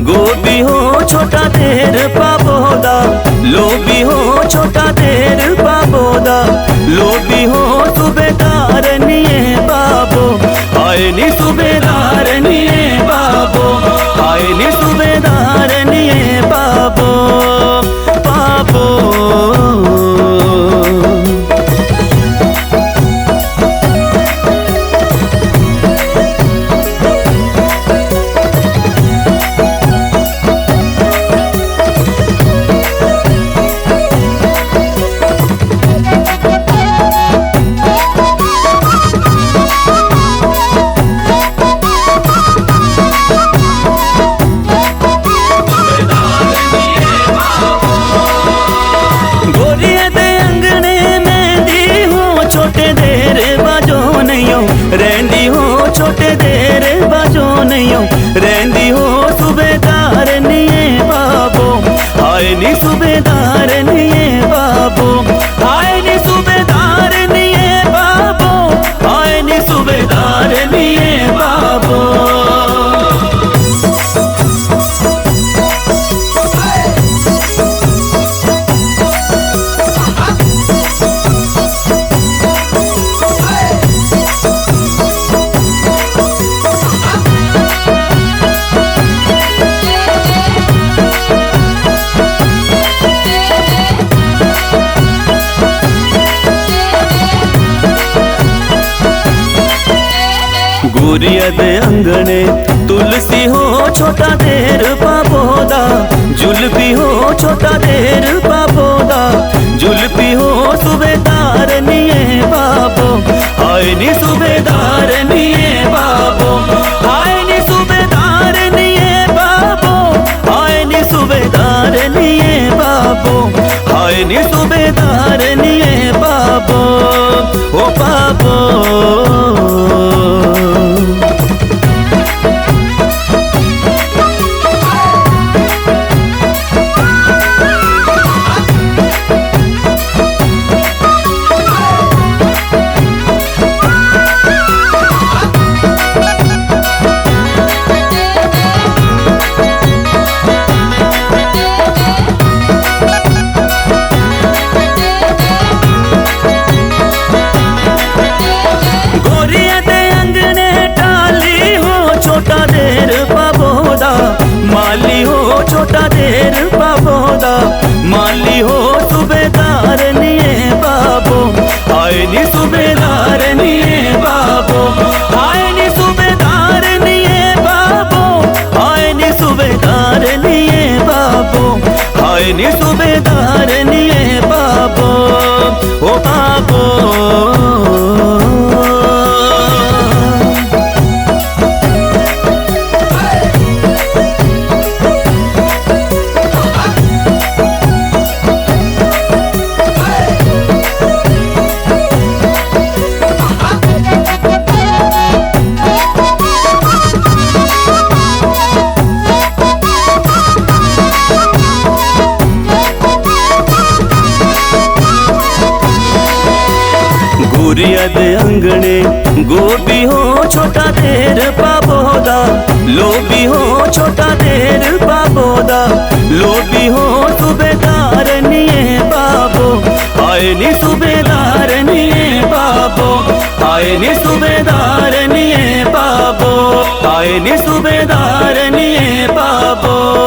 Gobi हो छोटा देर पाबोदा, लोभी हो छोटा देर पाबोदा, लोभी हो सुबेदार निये बाबो, आए नी सुबेदार निये बाबो, आए नी सुबेदार निये बाबो बाबो। रहंदी हो छोटे देर बाजो नहीं रहंदी हो सुबेदार निये बाबो, आए नी सुबेदार निये बाबो, आए नी सुबेदार निये बाबो, आए नी सुबेदार निये बाबो। गुरिया दे अंगने तुलसी हो छोटा देर पाबोदा, जुल्फी हो छोटा देर पाबोदा, जुल्फी हो सुबेदार निये बाबो, आए नी सुबेदार निये बाबो, आए नी सुबेदार निये बाबो, आए नी सुबेदार निये बाबो, आए नी सुबेदार निये बाबो ओ बाबो। माली हो छोटा देर पाबोदा, माली हो सुबेदार निये बाबो, आए नी सुबेदार निये बाबो, आए नी सुबेदार निये बाबो, आए नी सुबेदार निये बाबो, आए नी सुबेदार निये बाबो ओ बाबो। गुरिया दे अंगने गोबी हो छोटा देर पाबोदा, लोभी हो छोटा देर पाबोदा, लोभी हो सुबेदार निये बाबो, आए नी सुबेदार निये बाबो, आए नी सुबेदार निये बाबो, आए नी सुबेदार निये बाबो।